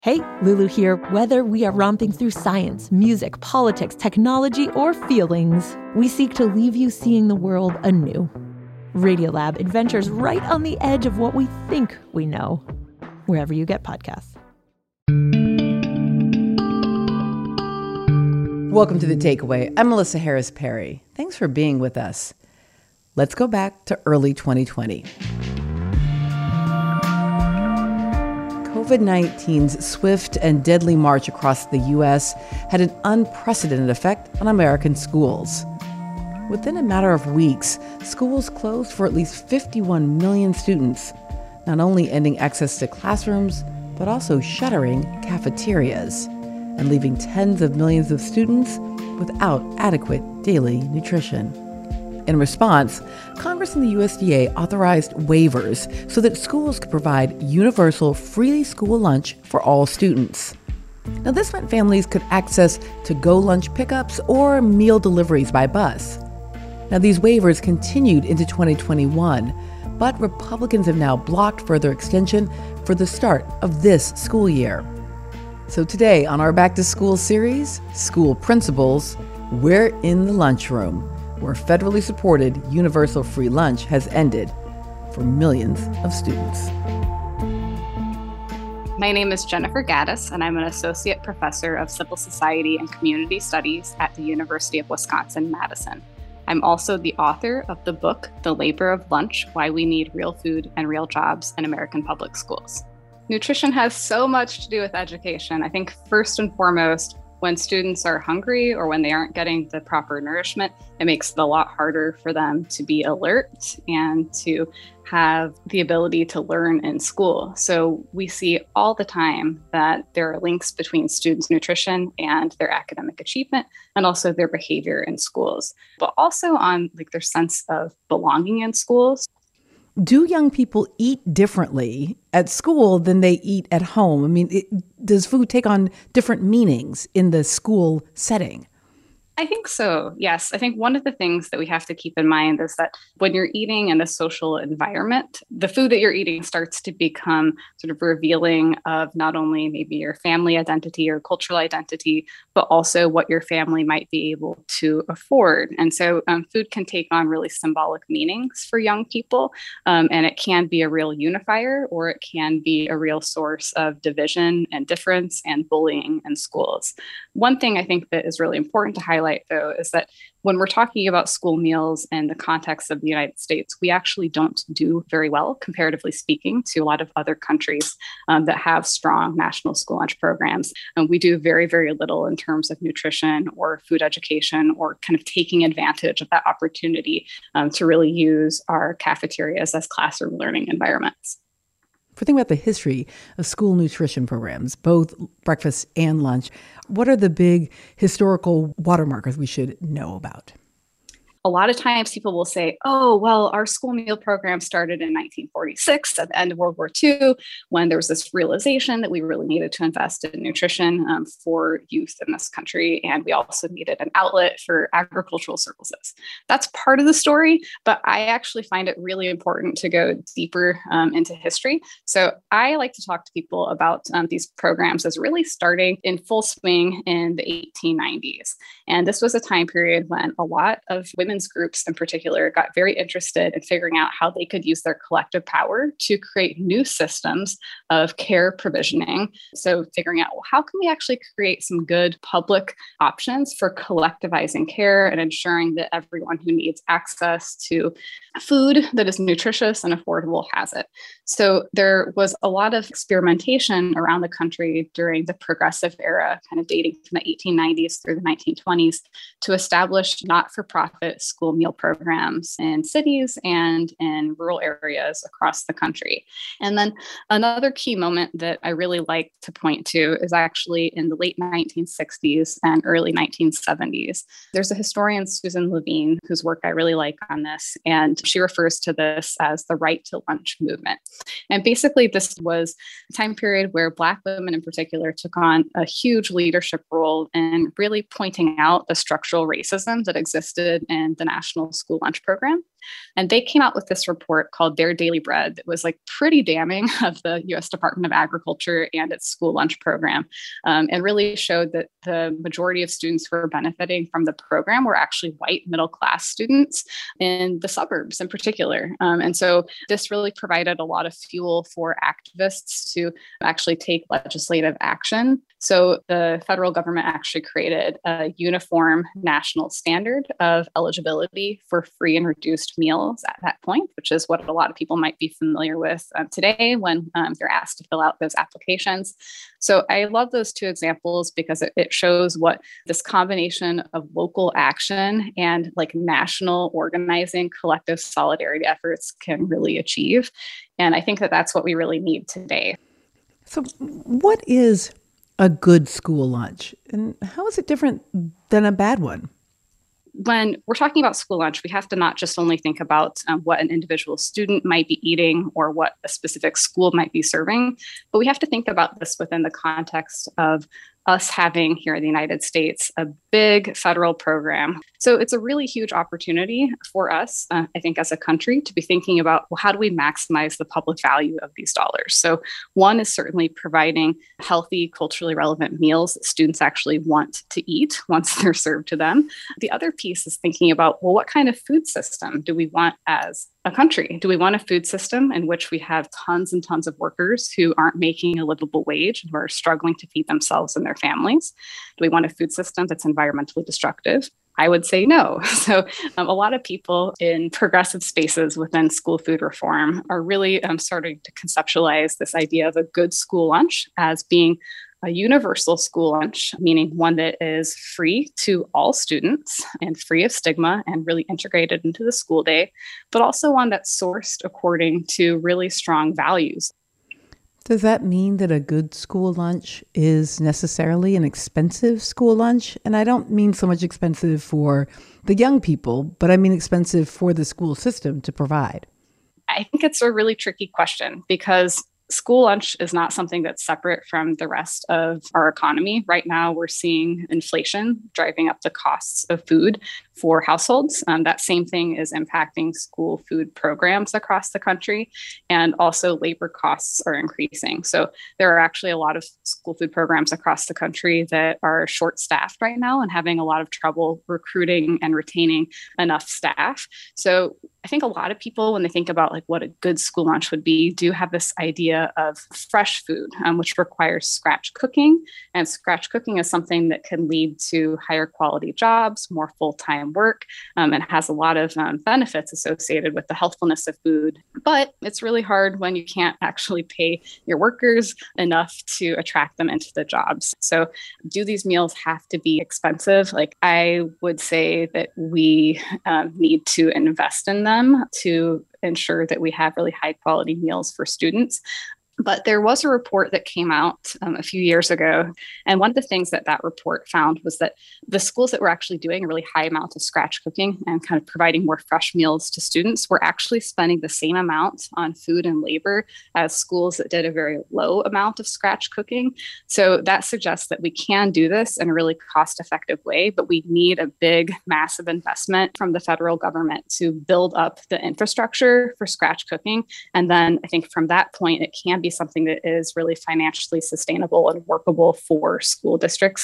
Hey, Lulu here. Whether we are romping through science, music, politics, technology, or feelings, we seek to leave you seeing the world anew. Radiolab adventures right on the edge of what we think we know, wherever you get podcasts. Welcome to The Takeaway. I'm Melissa Harris Perry. Thanks for being with us. Let's go back to early 2020. COVID-19's swift and deadly march across the U.S. had an unprecedented effect on American schools. Within a matter of weeks, schools closed for at least 51 million students, not only ending access to classrooms, but also shuttering cafeterias and leaving tens of millions of students without adequate daily nutrition. In response, Congress and the USDA authorized waivers so that schools could provide universal free school lunch for all students. Now, this meant families could access to-go lunch pickups or meal deliveries by bus. Now, these waivers continued into 2021, but Republicans have now blocked further extension for the start of this school year. So today on our Back to School series, School Principals, we're in the lunchroom, where federally supported universal free lunch has ended for millions of students. My name is Jennifer Gaddis, and I'm an associate professor of civil society and community studies at the University of Wisconsin-Madison. I'm also the author of the book, The Labor of Lunch: Why We Need Real Food and Real Jobs in American Public Schools. Nutrition has so much to do with education. I think first and foremost, when students are hungry or when they aren't getting the proper nourishment, it makes it a lot harder for them to be alert and to have the ability to learn in school. So we see all the time that there are links between students' nutrition and their academic achievement and also their behavior in schools, but also on their sense of belonging in schools. Do young people eat differently at school than they eat at home? I mean, does food take on different meanings in the school setting? I think so, yes. I think one of the things that we have to keep in mind is that when you're eating in a social environment, the food that you're eating starts to become sort of revealing of not only maybe your family identity or cultural identity, but also what your family might be able to afford. And so food can take on really symbolic meanings for young people, and it can be a real unifier, or it can be a real source of division and difference and bullying in schools. One thing I think that is really important to highlight, though, is that when we're talking about school meals in the context of the United States, we actually don't do very well, comparatively speaking, to a lot of other countries that have strong national school lunch programs. And we do very, very little in terms of nutrition or food education or kind of taking advantage of that opportunity to really use our cafeterias as classroom learning environments. If we think about the history of school nutrition programs, both breakfast and lunch, what are the big historical watermarkers we should know about? A lot of times people will say, oh, well, our school meal program started in 1946 at the end of World War II, when there was this realization that we really needed to invest in nutrition for youth in this country. And we also needed an outlet for agricultural services. That's part of the story, but I actually find it really important to go deeper into history. So I like to talk to people about these programs as really starting in full swing in the 1890s. And this was a time period when a lot of women's groups in particular got very interested in figuring out how they could use their collective power to create new systems of care provisioning. So figuring out, well, how can we actually create some good public options for collectivizing care and ensuring that everyone who needs access to food that is nutritious and affordable has it. So there was a lot of experimentation around the country during the progressive era, kind of dating from the 1890s through the 1920s, to establish not-for-profit school meal programs in cities and in rural areas across the country. And then another key moment that I really like to point to is actually in the late 1960s and early 1970s. There's a historian, Susan Levine, whose work I really like on this, and she refers to this as the right to lunch movement. And basically, this was a time period where Black women in particular took on a huge leadership role in really pointing out the structural racism that existed in in the National School Lunch Program. And they came out with this report called Their Daily Bread that was like pretty damning of the US Department of Agriculture and its school lunch program, and really showed that the majority of students who were benefiting from the program were actually white middle class students in the suburbs in particular. And so this really provided a lot of fuel for activists to actually take legislative action. So the federal government actually created a uniform national standard of eligibility for free and reduced meals at that point, which is what a lot of people might be familiar with today when they're asked to fill out those applications. So I love those two examples because it shows what this combination of local action and like national organizing, collective solidarity efforts can really achieve. And I think that that's what we really need today. So what is a good school lunch, and how is it different than a bad one? When we're talking about school lunch, we have to not just only think about what an individual student might be eating or what a specific school might be serving, but we have to think about this within the context of us having here in the United States a big federal program. So it's a really huge opportunity for us, I think, as a country to be thinking about, well, how do we maximize the public value of these dollars? So one is certainly providing healthy, culturally relevant meals that students actually want to eat once they're served to them. The other piece is thinking about, well, what kind of food system do we want as a country? Do we want a food system in which we have tons and tons of workers who aren't making a livable wage and who are struggling to feed themselves and their families? Do we want a food system that's environmentally destructive? I would say no. So a lot of people in progressive spaces within school food reform are really starting to conceptualize this idea of a good school lunch as being a universal school lunch, meaning one that is free to all students and free of stigma and really integrated into the school day, but also one that's sourced according to really strong values. Does that mean that a good school lunch is necessarily an expensive school lunch? And I don't mean so much expensive for the young people, but I mean expensive for the school system to provide. I think it's a really tricky question because school lunch is not something that's separate from the rest of our economy. Right now, we're seeing inflation driving up the costs of food for households. That same thing is impacting school food programs across the country. And also labor costs are increasing. So there are actually a lot of school food programs across the country that are short-staffed right now and having a lot of trouble recruiting and retaining enough staff. So I think a lot of people, when they think about like what a good school lunch would be, do have this idea of fresh food, which requires scratch cooking. And scratch cooking is something that can lead to higher quality jobs, more full-time work, and has a lot of benefits associated with the healthfulness of food. But it's really hard when you can't actually pay your workers enough to attract them into the jobs. So do these meals have to be expensive? Like I would say that we need to invest in them to ensure that we have really high quality meals for students. But there was a report that came out a few years ago. And one of the things that that report found was that the schools that were actually doing a really high amount of scratch cooking and kind of providing more fresh meals to students were actually spending the same amount on food and labor as schools that did a very low amount of scratch cooking. So that suggests that we can do this in a really cost-effective way, but we need a big, massive investment from the federal government to build up the infrastructure for scratch cooking. And then I think from that point, it can be something that is really financially sustainable and workable for school districts.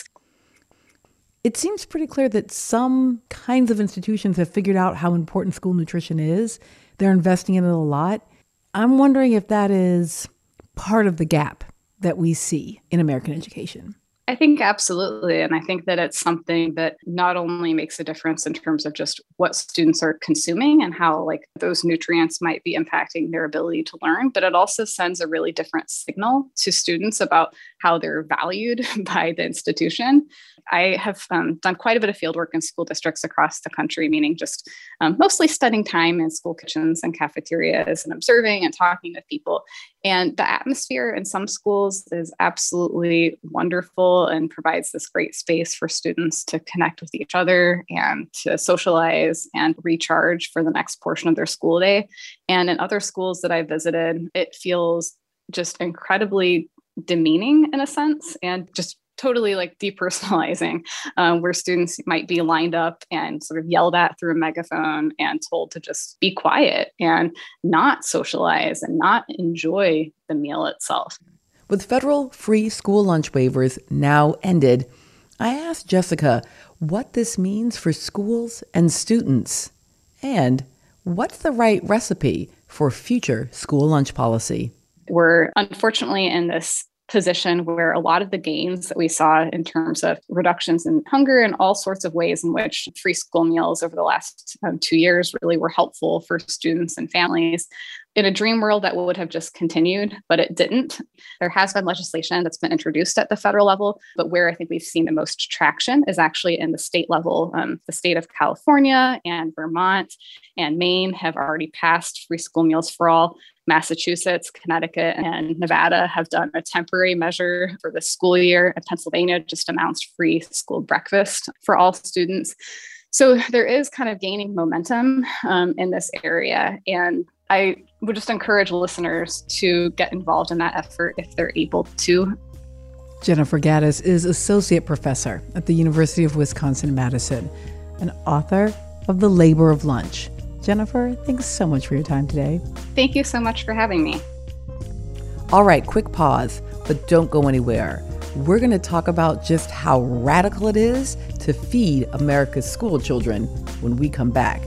It seems pretty clear that some kinds of institutions have figured out how important school nutrition is. They're investing in it a lot. I'm wondering if that is part of the gap that we see in American education. I think absolutely. And I think that it's something that not only makes a difference in terms of just what students are consuming and how like those nutrients might be impacting their ability to learn, but it also sends a really different signal to students about how they're valued by the institution. I have done quite a bit of fieldwork in school districts across the country, meaning just mostly spending time in school kitchens and cafeterias and observing and talking with people. And the atmosphere in some schools is absolutely wonderful and provides this great space for students to connect with each other and to socialize and recharge for the next portion of their school day. And in other schools that I visited, it feels just incredibly demeaning in a sense and just totally like depersonalizing, where students might be lined up and sort of yelled at through a megaphone and told to just be quiet and not socialize and not enjoy the meal itself. With federal free school lunch waivers now ended, I asked Jessica what this means for schools and students, and what's the right recipe for future school lunch policy. We're unfortunately in this position where a lot of the gains that we saw in terms of reductions in hunger and all sorts of ways in which free school meals over the last 2 years really were helpful for students and families. In a dream world, that would have just continued, but it didn't. There has been legislation that's been introduced at the federal level, but where I think we've seen the most traction is actually in the state level. The state of California and Vermont and Maine have already passed free school meals for all. Massachusetts, Connecticut, and Nevada have done a temporary measure for the school year, and Pennsylvania just announced free school breakfast for all students. So there is kind of gaining momentum in this area. And I would just encourage listeners to get involved in that effort if they're able to. Jennifer Gaddis is Associate Professor at the University of Wisconsin-Madison and author of The Labor of Lunch. Jennifer, thanks so much for your time today. Thank you so much for having me. All right, quick pause, but don't go anywhere. We're going to talk about just how radical it is to feed America's school children when we come back.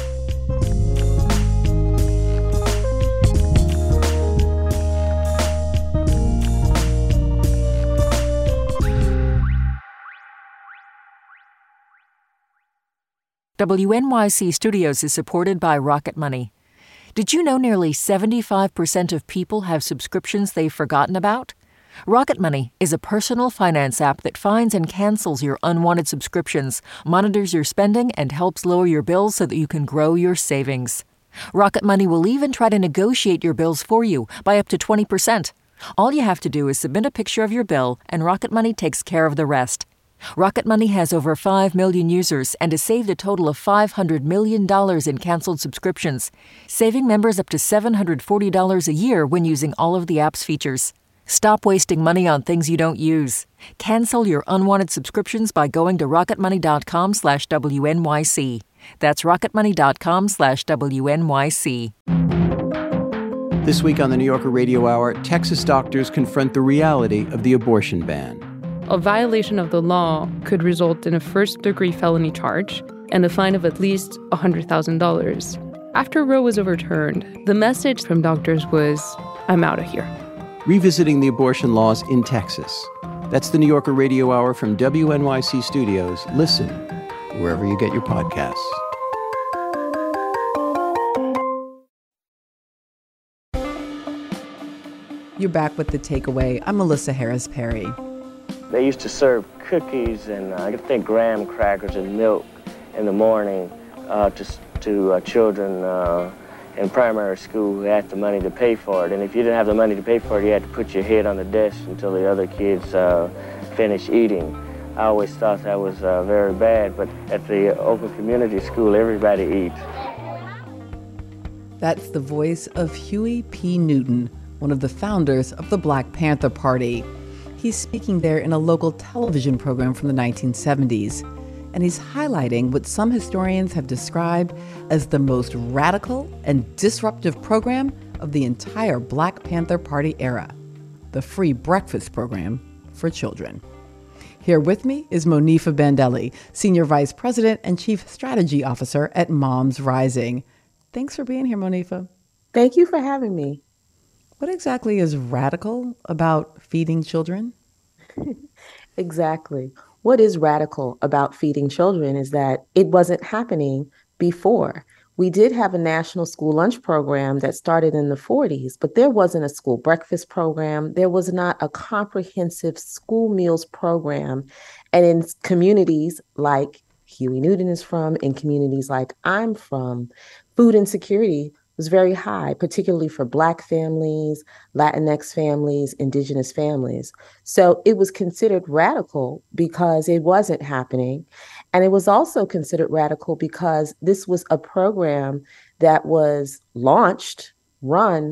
WNYC Studios is supported by Rocket Money. Did you know nearly 75% of people have subscriptions they've forgotten about? Rocket Money is a personal finance app that finds and cancels your unwanted subscriptions, monitors your spending, and helps lower your bills so that you can grow your savings. Rocket Money will even try to negotiate your bills for you by up to 20%. All you have to do is submit a picture of your bill, and Rocket Money takes care of the rest. Rocket Money has over 5 million users and has saved a total of $500 million in canceled subscriptions, saving members up to $740 a year when using all of the app's features. Stop wasting money on things you don't use. Cancel your unwanted subscriptions by going to rocketmoney.com/WNYC. That's rocketmoney.com/WNYC. This week on the New Yorker Radio Hour, Texas doctors confront the reality of the abortion ban. A violation of the law could result in a first-degree felony charge and a fine of at least $100,000. After Roe was overturned, the message from doctors was, "I'm out of here." Revisiting the abortion laws in Texas. That's the New Yorker Radio Hour from WNYC Studios. Listen wherever you get your podcasts. You're back with The Takeaway. I'm Melissa Harris Perry. They used to serve cookies and I think graham crackers and milk in the morning to children in primary school who had the money to pay for it. And if you didn't have the money to pay for it, you had to put your head on the desk until the other kids finished eating. I always thought that was very bad, but at the open community school, everybody eats. That's the voice of Huey P. Newton, one of the founders of the Black Panther Party. He's speaking there in a local television program from the 1970s, and he's highlighting what some historians have described as the most radical and disruptive program of the entire Black Panther Party era, the free breakfast program for children. Here with me is Monifa Bandelli, Senior Vice President and Chief Strategy Officer at Moms Rising. Thanks for being here, Monifa. Thank you for having me. What exactly is radical about feeding children? Exactly. What is radical about feeding children is that it wasn't happening before. We did have a national school lunch program that started in the 40s, but there wasn't a school breakfast program. There was not a comprehensive school meals program. And in communities like Huey Newton is from, in communities like I'm from, food insecurity was very high, particularly for Black families, Latinx families, Indigenous families. So it was considered radical because it wasn't happening. And it was also considered radical because this was a program that was launched, run by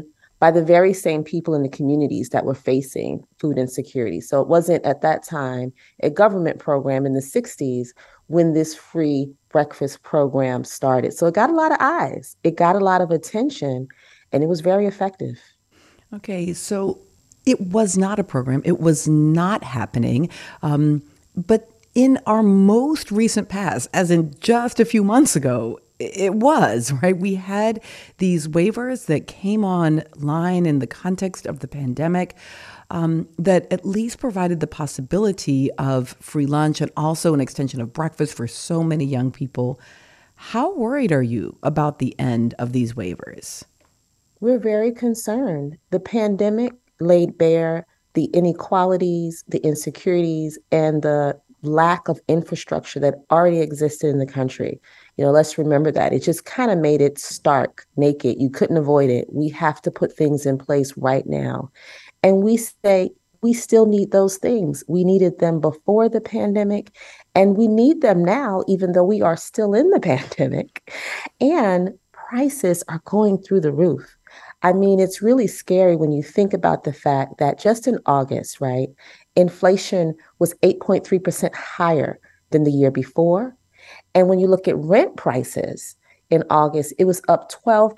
by the very same people in the communities that were facing food insecurity. So it wasn't at that time a government program in the 60s when this free breakfast program started. So it got a lot of eyes, it got a lot of attention, and it was very effective. Okay, so it was not a program. It was not happening. But in our most recent past, as in just a few months ago, it was, right? We had these waivers that came online in the context of the pandemic that at least provided the possibility of free lunch and also an extension of breakfast for so many young people. How worried are you about the end of these waivers? We're very concerned. The pandemic laid bare the inequalities, the insecurities, and the lack of infrastructure that already existed in the country. Let's remember that. It just kind of made it stark, naked. You couldn't avoid it. We have to put things in place right now. And we say we still need those things. We needed them before the pandemic, and we need them now, even though we are still in the pandemic. And prices are going through the roof. I mean, it's really scary when you think about the fact that just in August, right, inflation was 8.3% higher than the year before. And when you look at rent prices in August, it was up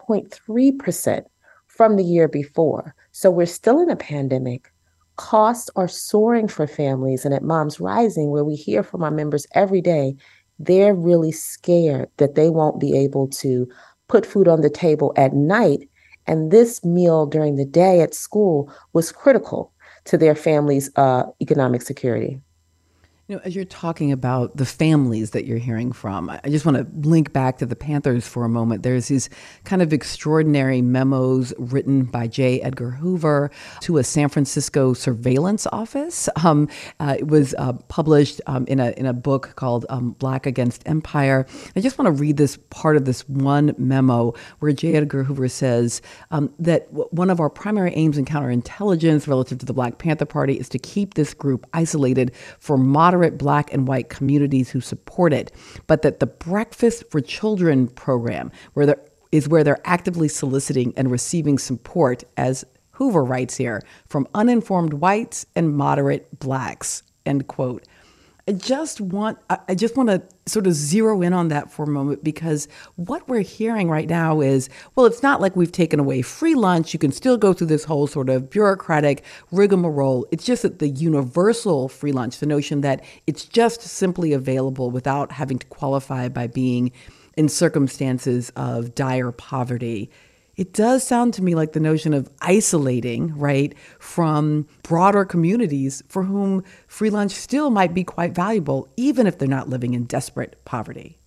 12.3% from the year before. So we're still in a pandemic. Costs are soaring for families. And at Moms Rising, where we hear from our members every day, they're really scared that they won't be able to put food on the table at night. And this meal during the day at school was critical to their family's economic security. As you're talking about the families that you're hearing from, I just want to link back to the Panthers for a moment. There's these kind of extraordinary memos written by J. Edgar Hoover to a San Francisco surveillance office. It was published in a book called Black Against Empire. I just want to read this part of this one memo where J. Edgar Hoover says that one of our primary aims in counterintelligence relative to the Black Panther Party is to keep this group isolated for moderate Black and white communities who support it, but that the Breakfast for Children program where they're actively soliciting and receiving support, as Hoover writes here, from uninformed whites and moderate Blacks, end quote. I just want to sort of zero in on that for a moment, because what we're hearing right now is, well, it's not like we've taken away free lunch. You can still go through this whole sort of bureaucratic rigmarole. It's just that the universal free lunch, the notion that it's just simply available without having to qualify by being in circumstances of dire poverty. It does sound to me like the notion of isolating, right, from broader communities for whom free lunch still might be quite valuable, even if they're not living in desperate poverty.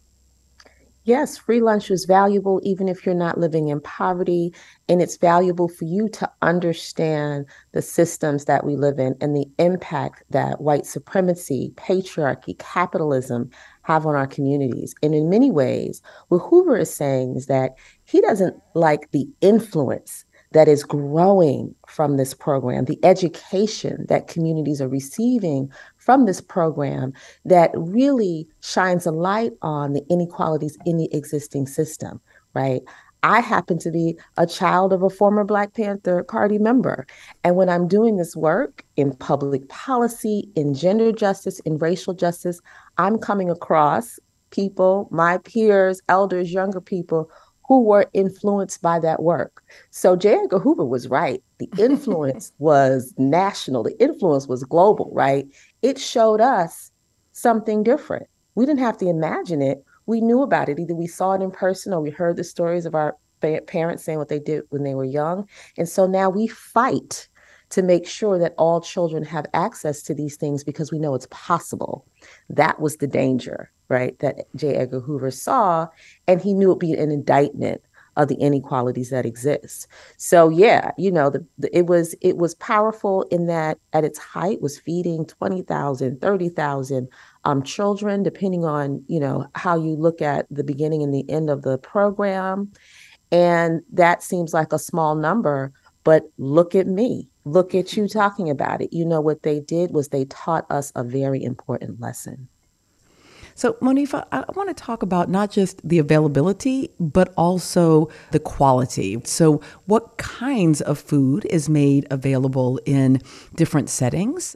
Yes, free lunch is valuable even if you're not living in poverty, and it's valuable for you to understand the systems that we live in and the impact that white supremacy, patriarchy, capitalism have on our communities. And in many ways, what Hoover is saying is that he doesn't like the influence that is growing from this program, the education that communities are receiving from this program that really shines a light on the inequalities in the existing system, right? I happen to be a child of a former Black Panther Party member. And when I'm doing this work in public policy, in gender justice, in racial justice, I'm coming across people, my peers, elders, younger people, who were influenced by that work. So J. Edgar Hoover was right. The influence was national. The influence was global, right? It showed us something different. We didn't have to imagine it. We knew about it. Either we saw it in person or we heard the stories of our parents saying what they did when they were young. And so now we fight to make sure that all children have access to these things because we know it's possible. That was the danger, right, that J. Edgar Hoover saw, and he knew it'd be an indictment of the inequalities that exist. So yeah, it was powerful in that at its height was feeding 20,000, 30,000 children, depending on, how you look at the beginning and the end of the program. And that seems like a small number, but look at me. Look at you talking about it. What they did was they taught us a very important lesson. So, Monifa, I want to talk about not just the availability, but also the quality. So, what kinds of food is made available in different settings?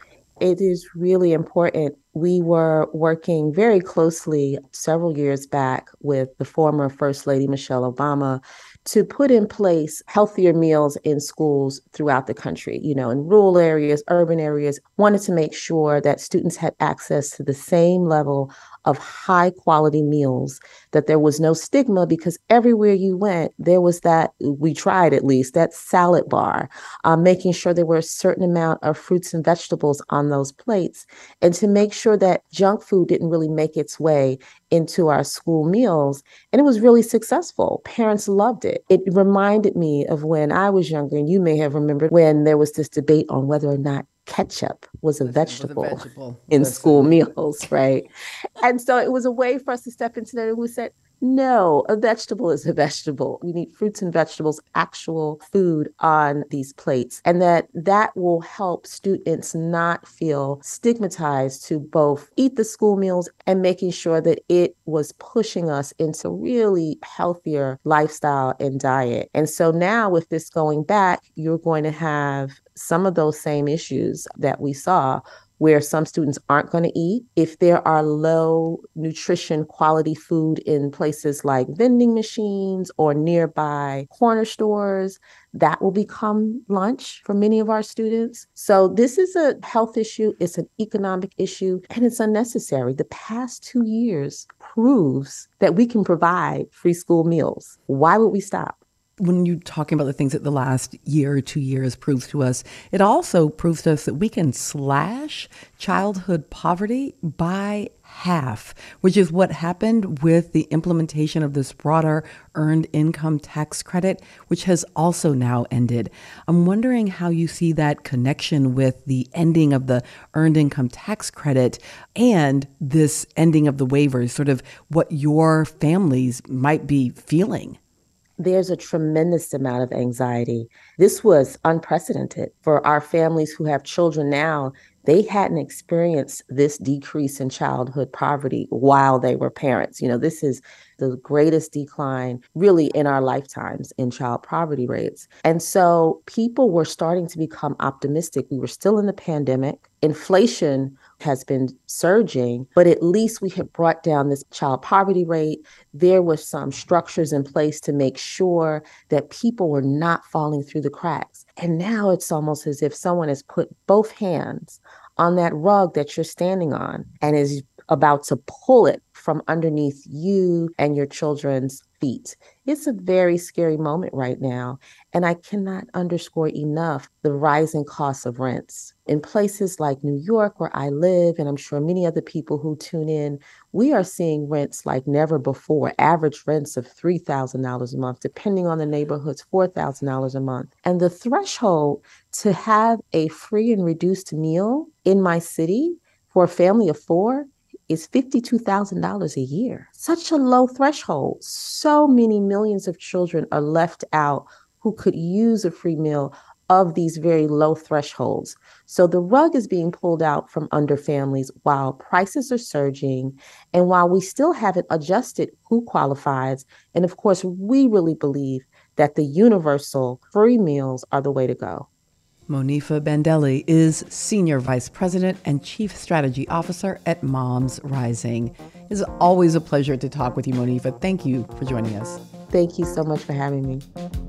It is really important. We were working very closely several years back with the former First Lady Michelle Obama to put in place healthier meals in schools throughout the country, in rural areas, urban areas, wanted to make sure that students had access to the same level of high quality meals, that there was no stigma, because everywhere you went, there was that, we tried at least, that salad bar, making sure there were a certain amount of fruits and vegetables on those plates, and to make sure that junk food didn't really make its way into our school meals. And it was really successful. Parents loved it. It reminded me of when I was younger, and you may have remembered when there was this debate on whether or not ketchup was a vegetable in school meals, right? And so it was a way for us to step into that, and we said, no, a vegetable is a vegetable. We need fruits and vegetables, actual food on these plates. And that will help students not feel stigmatized to both eat the school meals and making sure that it was pushing us into really healthier lifestyle and diet. And so now with this going back, you're going to have some of those same issues that we saw, where some students aren't going to eat. If there are low nutrition quality food in places like vending machines or nearby corner stores, that will become lunch for many of our students. So this is a health issue, it's an economic issue, and it's unnecessary. The past 2 years proves that we can provide free school meals. Why would we stop? When you're talking about the things that the last year or 2 years proves to us, it also proves to us that we can slash childhood poverty by half, which is what happened with the implementation of this broader earned income tax credit, which has also now ended. I'm wondering how you see that connection with the ending of the earned income tax credit and this ending of the waivers, sort of what your families might be feeling. There's a tremendous amount of anxiety. This was unprecedented for our families who have children now. They hadn't experienced this decrease in childhood poverty while they were parents. This is the greatest decline really in our lifetimes in child poverty rates. And so people were starting to become optimistic. We were still in the pandemic. Inflation has been surging, but at least we had brought down this child poverty rate. There were some structures in place to make sure that people were not falling through the cracks. And now it's almost as if someone has put both hands on that rug that you're standing on and is about to pull it from underneath you and your children's feet. It's a very scary moment right now. And I cannot underscore enough the rising costs of rents. In places like New York, where I live, and I'm sure many other people who tune in, we are seeing rents like never before, average rents of $3,000 a month, depending on the neighborhoods, $4,000 a month. And the threshold to have a free and reduced meal in my city for a family of four is $52,000 a year. Such a low threshold. So many millions of children are left out who could use a free meal of these very low thresholds. So the rug is being pulled out from under families while prices are surging and while we still haven't adjusted who qualifies. And of course, we really believe that the universal free meals are the way to go. Monifa Bandelli is Senior Vice President and Chief Strategy Officer at Moms Rising. It's always a pleasure to talk with you, Monifa. Thank you for joining us. Thank you so much for having me.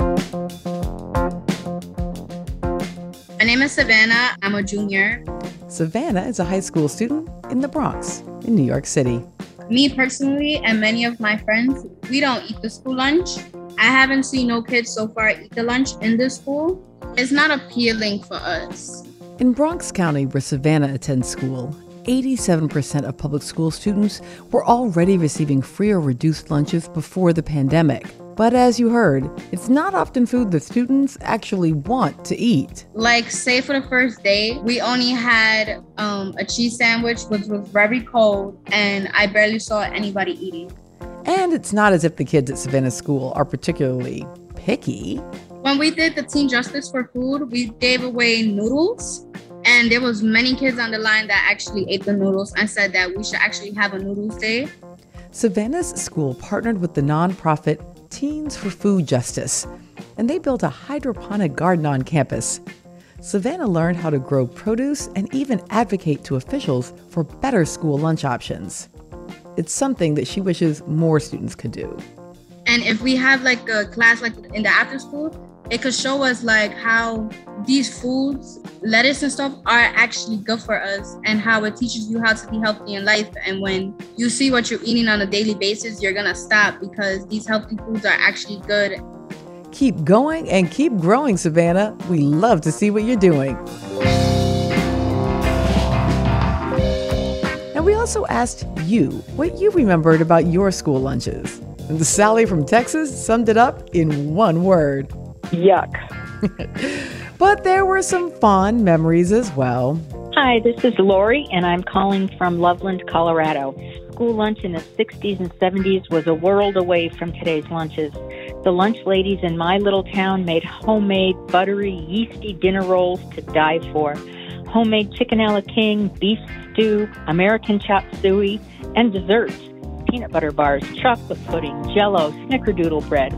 My name is Savannah. I'm a junior. Savannah is a high school student in the Bronx, in New York City. Me personally, and many of my friends, we don't eat the school lunch. I haven't seen no kids so far eat the lunch in the school. It's not appealing for us. In Bronx County, where Savannah attends school, 87% of public school students were already receiving free or reduced lunches before the pandemic. But as you heard, it's not often food that students actually want to eat. Like, say for the first day, we only had a cheese sandwich, which was very cold, and I barely saw anybody eating. And it's not as if the kids at Savannah School are particularly picky. When we did the Teen Justice for Food, we gave away noodles And there was many kids on the line that actually ate the noodles and said that we should actually have a noodles day. Savannah's school partnered with the nonprofit Teens for Food Justice, and they built a hydroponic garden on campus. Savannah learned how to grow produce and even advocate to officials for better school lunch options. It's something that she wishes more students could do. And if we have like a class like in the after school, it could show us like how these foods, lettuce and stuff, are actually good for us, and how it teaches you how to be healthy in life. And when you see what you're eating on a daily basis, you're gonna stop, because these healthy foods are actually good. Keep going and keep growing, Savannah. We love to see what you're doing. And we also asked you what you remembered about your school lunches. And Sally from Texas summed it up in one word. Yuck. But there were some fond memories as well. Hi, this is Lori, and I'm calling from Loveland, Colorado. School lunch in the 60s and 70s was a world away from today's lunches. The lunch ladies in my little town made homemade, buttery, yeasty dinner rolls to die for. Homemade chicken a la king, beef stew, American chop suey, and desserts. Peanut butter bars, chocolate pudding, Jell-O, snickerdoodle bread.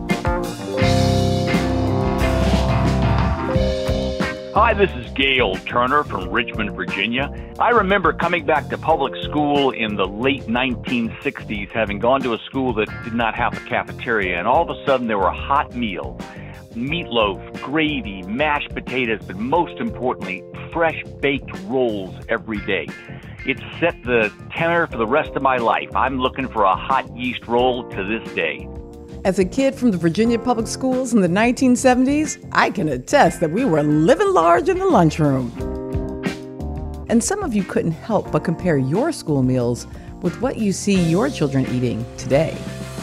Hi, this is Gail Turner from Richmond, Virginia. I remember coming back to public school in the late 1960s, having gone to a school that did not have a cafeteria, and all of a sudden there were hot meals, meatloaf, gravy, mashed potatoes, but most importantly, fresh baked rolls every day. It set the tenor for the rest of my life. I'm looking for a hot yeast roll to this day. As a kid from the Virginia public schools in the 1970s, I can attest that we were living large in the lunchroom. And some of you couldn't help but compare your school meals with what you see your children eating today.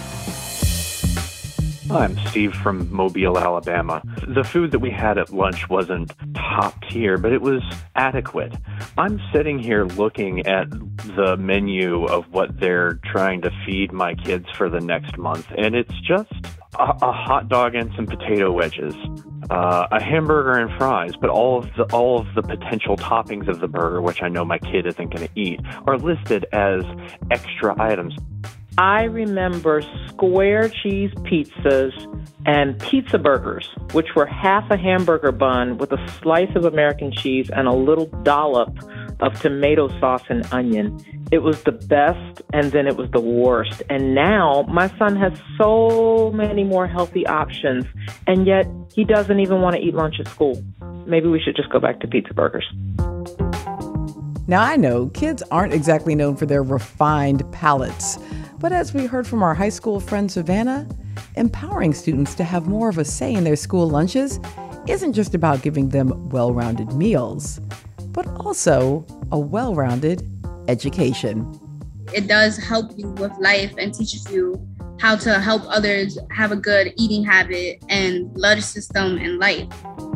I'm Steve from Mobile, Alabama. The food that we had at lunch wasn't top tier, but it was adequate. I'm sitting here looking at the menu of what they're trying to feed my kids for the next month, and it's just a hot dog and some potato wedges, a hamburger and fries, but all of the potential toppings of the burger, which I know my kid isn't going to eat, are listed as extra items. I remember square cheese pizzas and pizza burgers, which were half a hamburger bun with a slice of American cheese and a little dollop of tomato sauce and onion. It was the best, and then it was the worst. And now my son has so many more healthy options, and yet he doesn't even want to eat lunch at school. Maybe we should just go back to pizza burgers. Now, I know kids aren't exactly known for their refined palates. But as we heard from our high school friend Savannah, empowering students to have more of a say in their school lunches isn't just about giving them well-rounded meals, but also a well-rounded education. It does help you with life and teaches you how to help others have a good eating habit and blood system and life.